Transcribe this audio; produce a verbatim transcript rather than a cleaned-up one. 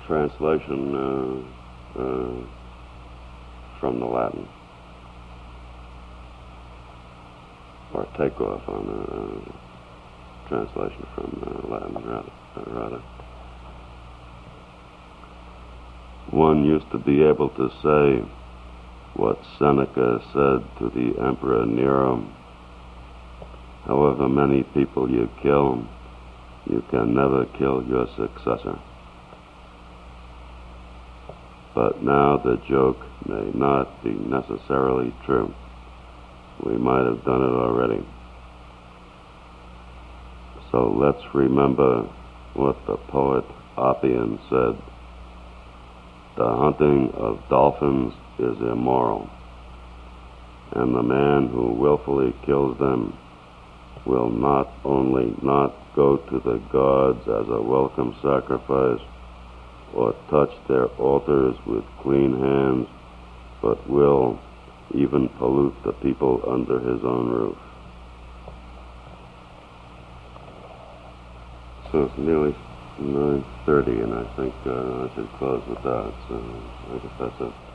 translation uh, uh, from the Latin, or takeoff on a uh, translation from uh, Latin, rather. Uh, rather. One used to be able to say what Seneca said to the Emperor Nero: however many people you kill, you can never kill your successor. But now the joke may not be necessarily true. We might have done it already. So let's remember what the poet Oppian said: the hunting of dolphins is immoral, and the man who willfully kills them will not only not go to the gods as a welcome sacrifice, or touch their altars with clean hands, but will even pollute the people under his own roof. So it's nearly nine thirty, and I think uh, I should close with that. So I guess that's it.